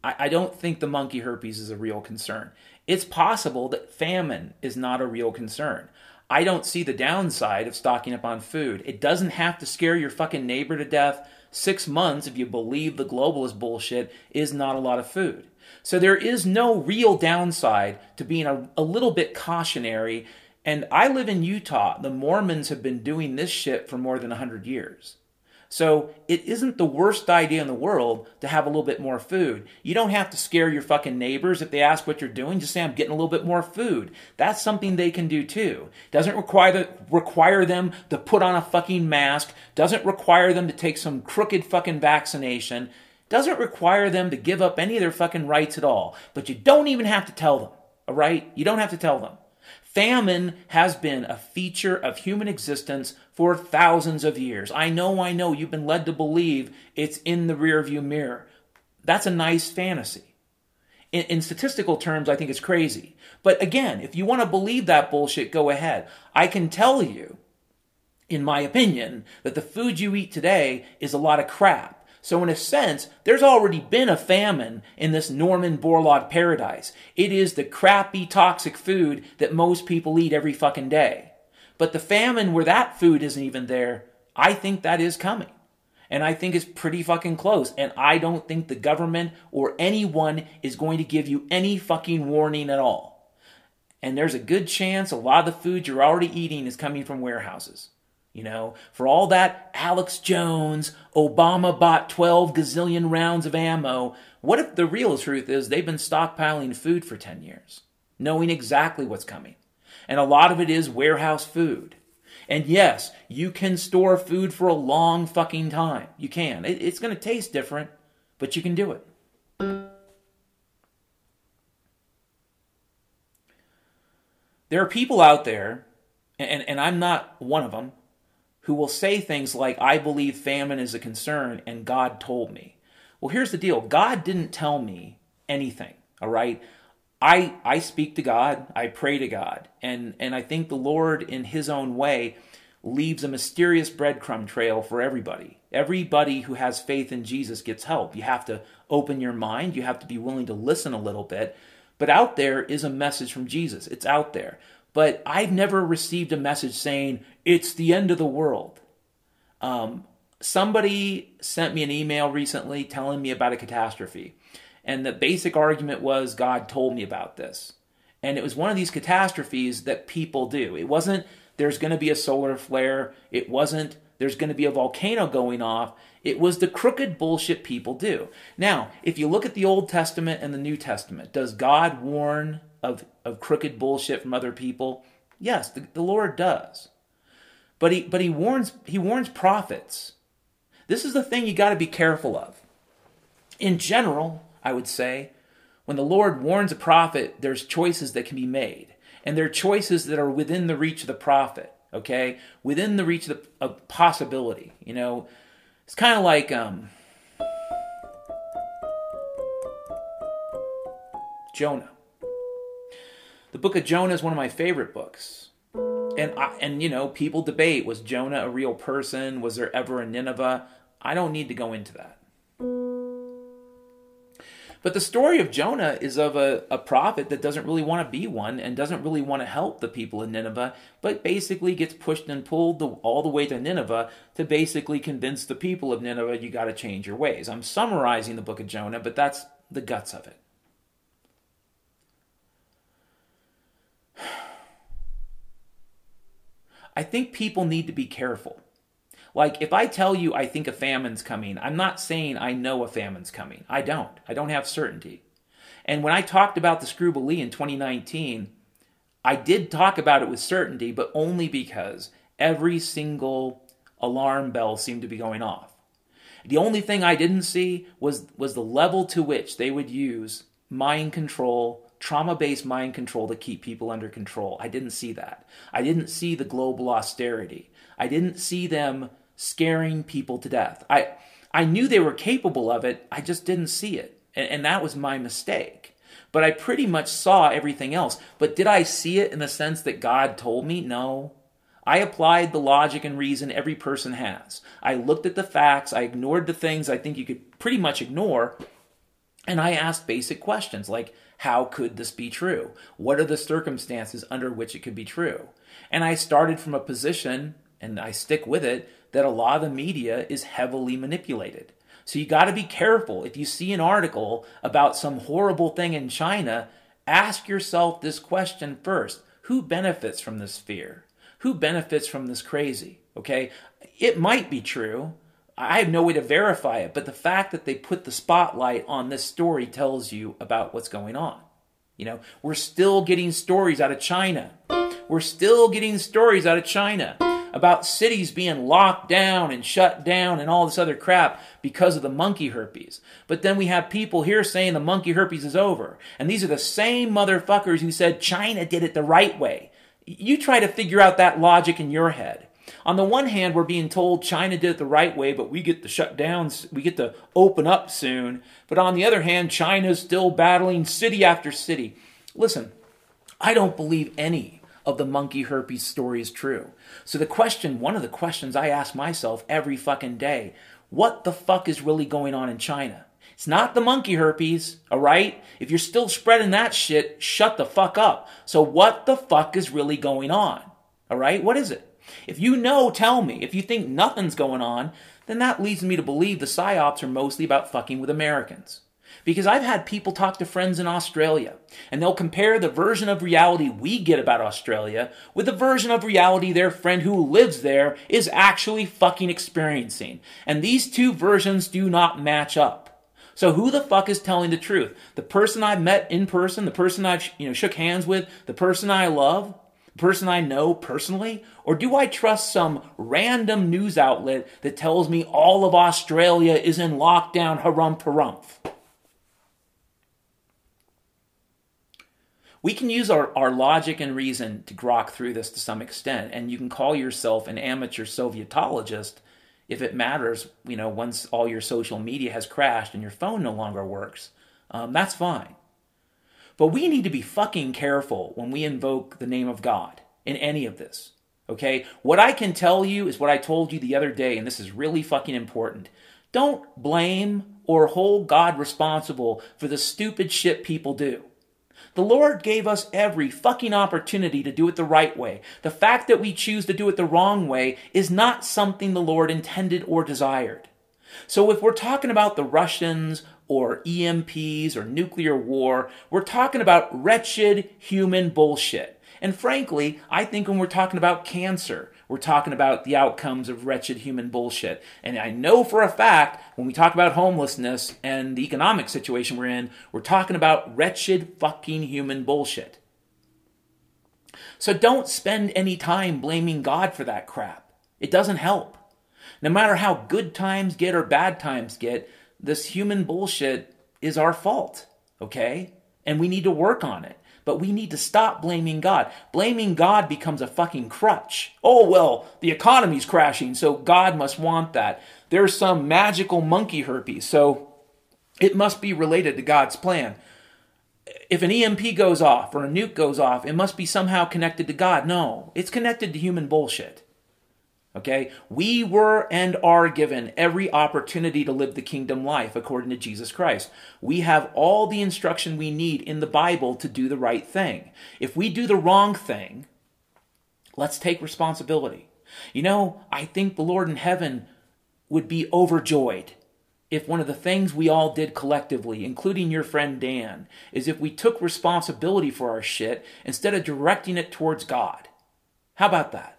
I, I don't think the monkey herpes is a real concern. It's possible that famine is not a real concern. I don't see the downside of stocking up on food. It doesn't have to scare your fucking neighbor to death. Six months, if you believe the globalist bullshit, is not a lot of food. So there is no real downside to being a, a little bit cautionary. And I live in Utah. The Mormons have been doing this shit for more than one hundred years. So it isn't the worst idea in the world to have a little bit more food. You don't have to scare your fucking neighbors if they ask what you're doing. Just say, I'm getting a little bit more food. That's something they can do too. Doesn't require, the, require them to put on a fucking mask. Doesn't require them to take some crooked fucking vaccination. Doesn't require them to give up any of their fucking rights at all. But you don't even have to tell them, all right? You don't have to tell them. Famine has been a feature of human existence for thousands of years. I know, I know, you've been led to believe it's in the rearview mirror. That's a nice fantasy. In, in statistical terms, I think it's crazy. But again, if you want to believe that bullshit, go ahead. I can tell you, in my opinion, that the food you eat today is a lot of crap. So in a sense, there's already been a famine in this Norman Borlaug paradise. It is the crappy, toxic food that most people eat every fucking day. But the famine where that food isn't even there, I think that is coming. And I think it's pretty fucking close. And I don't think the government or anyone is going to give you any fucking warning at all. And there's a good chance a lot of the food you're already eating is coming from warehouses. You know, for all that Alex Jones, Obama bought twelve gazillion rounds of ammo, what if the real truth is they've been stockpiling food for ten years, knowing exactly what's coming? And a lot of it is warehouse food. And yes, you can store food for a long fucking time. You can. It, it's going to taste different, but you can do it. There are people out there, and, and I'm not one of them, who will say things like, I believe famine is a concern and God told me. Well, here's the deal. God didn't tell me anything, all right? I I speak to God. I pray to God. And, and I think the Lord, in his own way, leaves a mysterious breadcrumb trail for everybody. Everybody who has faith in Jesus gets help. You have to open your mind. You have to be willing to listen a little bit. But out there is a message from Jesus. It's out there. But I've never received a message saying, it's the end of the world. Um, somebody sent me an email recently telling me about a catastrophe. And the basic argument was, God told me about this. And it was one of these catastrophes that people do. It wasn't, there's going to be a solar flare. It wasn't, there's going to be a volcano going off. It was the crooked bullshit people do. Now, if you look at the Old Testament and the New Testament, does God warn of, of crooked bullshit from other people? Yes, the, the Lord does. But he but he warns he warns prophets. This is the thing you got to be careful of. In general, I would say, when the Lord warns a prophet, there's choices that can be made. And there are choices that are within the reach of the prophet, okay? Within the reach of, the, of possibility, you know? It's kind of like um, Jonah. The book of Jonah is one of my favorite books. And, I, and you know, people debate, was Jonah a real person? Was there ever a Nineveh? I don't need to go into that. But the story of Jonah is of a, a prophet that doesn't really want to be one and doesn't really want to help the people in Nineveh, but basically gets pushed and pulled the, all the way to Nineveh to basically convince the people of Nineveh, you got to change your ways. I'm summarizing the book of Jonah, but that's the guts of it. I think people need to be careful. Like, if I tell you I think a famine's coming, I'm not saying I know a famine's coming. I don't. I don't have certainty. And when I talked about the Scroobilee in twenty nineteen, I did talk about it with certainty, but only because every single alarm bell seemed to be going off. The only thing I didn't see was, was the level to which they would use mind control, trauma-based mind control to keep people under control. I didn't see that. I didn't see the global austerity. I didn't see them scaring people to death. I I knew they were capable of it, I just didn't see it. And, and that was my mistake. But I pretty much saw everything else. But did I see it in the sense that God told me? No. I applied the logic and reason every person has. I looked at the facts, I ignored the things I think you could pretty much ignore, And I asked basic questions like, how could this be true? What are the circumstances under which it could be true? And I started from a position, and I stick with it, that a lot of the media is heavily manipulated. So you got to be careful. If you see an article about some horrible thing in China, ask yourself this question first. Who benefits from this fear? Who benefits from this crazy? Okay? It might be true. I have no way to verify it, but the fact that they put the spotlight on this story tells you about what's going on. You know, we're still getting stories out of China. We're still getting stories out of China about cities being locked down and shut down and all this other crap because of the monkey herpes. But then we have people here saying the monkey herpes is over. And these are the same motherfuckers who said China did it the right way. You try to figure out that logic in your head. On the one hand, we're being told China did it the right way, but we get to shut down, we get to open up soon. But on the other hand, China's still battling city after city. Listen, I don't believe any of the monkey herpes story is true. So the question, one of the questions I ask myself every fucking day, what the fuck is really going on in China? It's not the monkey herpes, all right? If you're still spreading that shit, shut the fuck up. So what the fuck is really going on? All right? What is it? If you know, tell me. If you think nothing's going on, then that leads me to believe the psyops are mostly about fucking with Americans. Because I've had people talk to friends in Australia, and they'll compare the version of reality we get about Australia with the version of reality their friend who lives there is actually fucking experiencing. And these two versions do not match up. So who the fuck is telling the truth? The person I met in person, the person I've you know shook hands with, the person I love, the person I know personally? Or do I trust some random news outlet that tells me all of Australia is in lockdown, harumph harumph? We can use our, our logic and reason to grok through this to some extent, and you can call yourself an amateur Sovietologist if it matters, you know, once all your social media has crashed and your phone no longer works. Um, that's fine. But we need to be fucking careful when we invoke the name of God in any of this, okay? What I can tell you is what I told you the other day, and this is really fucking important. Don't blame or hold God responsible for the stupid shit people do. The Lord gave us every fucking opportunity to do it the right way. The fact that we choose to do it the wrong way is not something the Lord intended or desired. So if we're talking about the Russians or E M Ps or nuclear war, we're talking about wretched human bullshit. And frankly, I think when we're talking about cancer, we're talking about the outcomes of wretched human bullshit. And I know for a fact, when we talk about homelessness and the economic situation we're in, we're talking about wretched fucking human bullshit. So don't spend any time blaming God for that crap. It doesn't help. No matter how good times get or bad times get, this human bullshit is our fault, okay? And we need to work on it. But we need to stop blaming God. Blaming God becomes a fucking crutch. Oh, well, the economy's crashing, so God must want that. There's some magical monkey herpes, so it must be related to God's plan. If an E M P goes off or a nuke goes off, it must be somehow connected to God. No, it's connected to human bullshit. Okay? We were and are given every opportunity to live the kingdom life according to Jesus Christ. We have all the instruction we need in the Bible to do the right thing. If we do the wrong thing, let's take responsibility. You know, I think the Lord in heaven would be overjoyed if one of the things we all did collectively, including your friend Dan, is if we took responsibility for our shit instead of directing it towards God. How about that?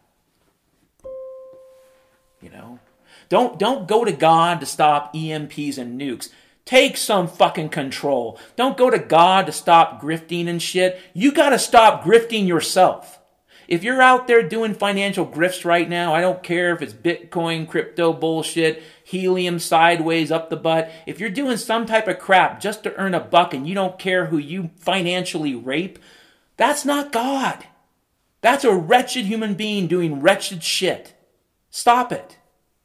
You know, don't don't go to God to stop E M Ps and nukes. Take some fucking control. Don't go to God to stop grifting and shit. You got to stop grifting yourself. If you're out there doing financial grifts right now, I don't care if it's Bitcoin, crypto bullshit, helium sideways up the butt. If you're doing some type of crap just to earn a buck and you don't care who you financially rape, that's not God. That's a wretched human being doing wretched shit. Stop it.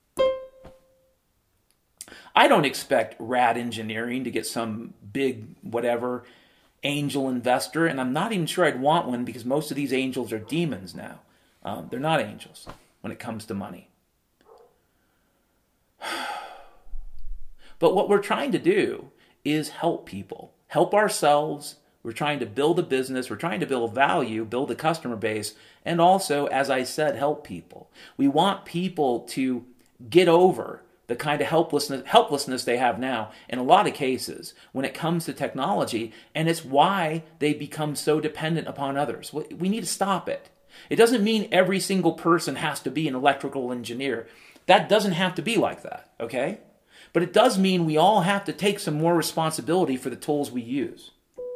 I don't expect Rad Engineering to get some big whatever angel investor, and I'm not even sure I'd want one because most of these angels are demons now. Um, they're not angels when it comes to money. But what we're trying to do is help people. Help ourselves. We're trying to build a business. We're trying to build value, build a customer base, and also, as I said, help people. We want people to get over the kind of helplessness helplessness they have now in a lot of cases when it comes to technology, and it's why they become so dependent upon others. We need to stop it. It doesn't mean every single person has to be an electrical engineer. That doesn't have to be like that, okay? But it does mean we all have to take some more responsibility for the tools we use.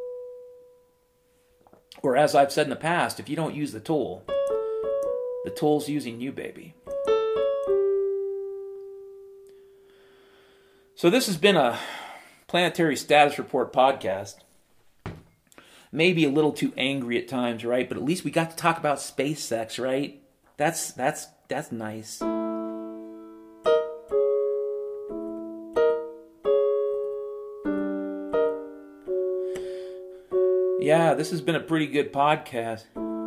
Or as I've said in the past, if you don't use the tool, the tool's using you, baby. So this has been a Planetary Status Report podcast. Maybe a little too angry at times, right? But at least we got to talk about space sex, right? That's that's that's nice. Yeah, this has been a pretty good podcast.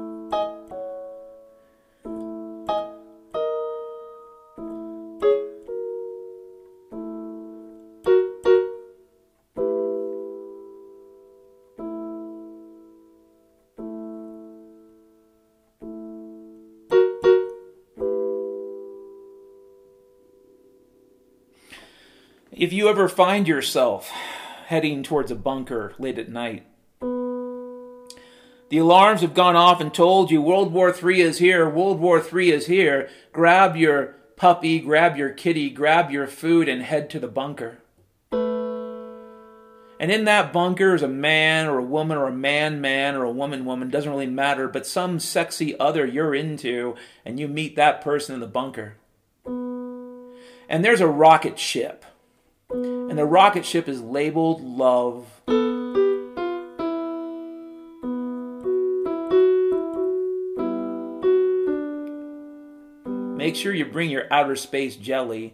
If you ever find yourself heading towards a bunker late at night, the alarms have gone off and told you World War Three is here, World War Three is here, grab your puppy, grab your kitty, grab your food, and head to the bunker. And in that bunker is a man or a woman or a man-man or a woman-woman, doesn't really matter, but some sexy other you're into, and you meet that person in the bunker. And there's a rocket ship. And the rocket ship is labeled love. Make sure you bring your outer space jelly.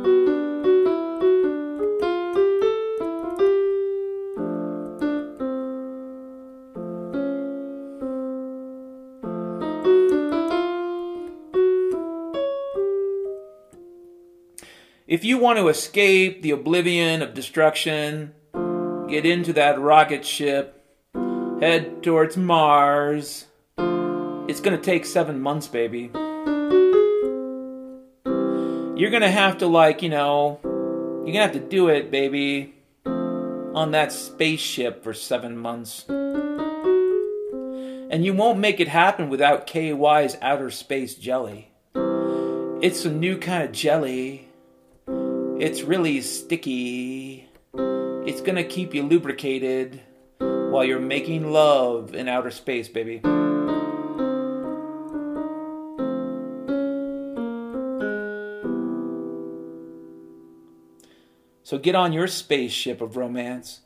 If you want to escape the oblivion of destruction, get into that rocket ship, head towards Mars. It's going to take seven months, baby. You're going to have to, like, you know, you're going to have to do it, baby, on that spaceship for seven months. And you won't make it happen without K Y's outer space jelly. It's a new kind of jelly. It's really sticky. It's gonna keep you lubricated while you're making love in outer space, baby. So get on your spaceship of romance.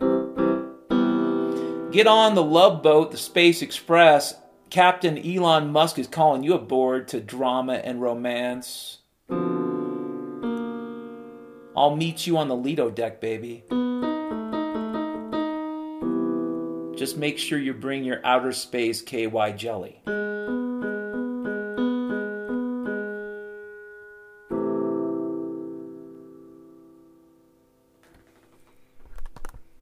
Get on the love boat, the Space Express. Captain Elon Musk is calling you aboard to drama and romance. I'll meet you on the Lido deck, baby. Just make sure you bring your outer space K Y jelly.